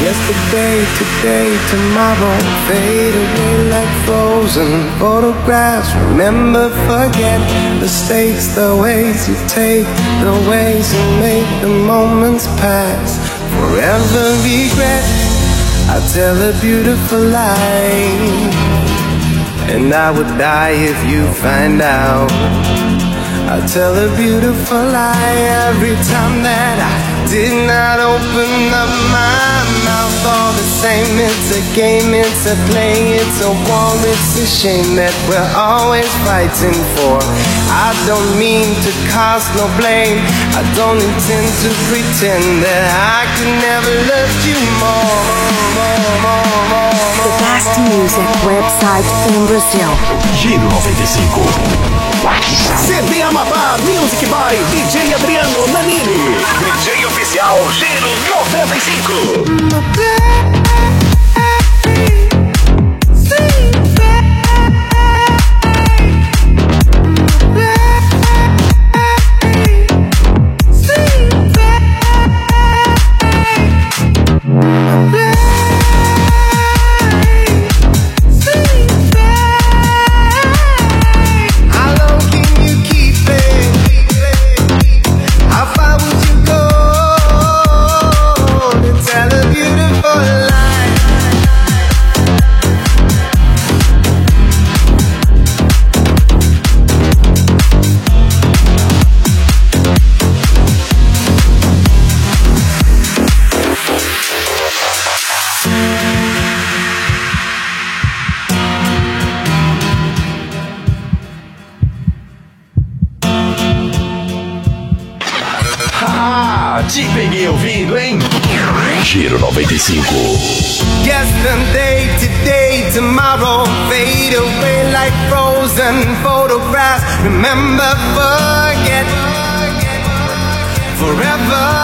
Yesterday, today, tomorrow fade away like frozen photographs. Remember, forget the stakes, the ways you take, the ways you make the moments pass. Forever regret, I'll tell a beautiful lie, and I would die if you find out. I'll tell a beautiful lie every time that I did not open up my mouth. All the same, it's a game, it's a play, it's a war, it's a shame that we're always fighting for. I don't mean to cast no blame, I don't intend to pretend that I could never love you more. The best music website in Brazil. Giro 95. CD Amapá Music by DJ Adriano Nanini. DJ oficial Giro 95. Te peguei ouvindo, hein? Giro 95. Yesterday, today, tomorrow fade away like frozen photographs. Remember, forget forever.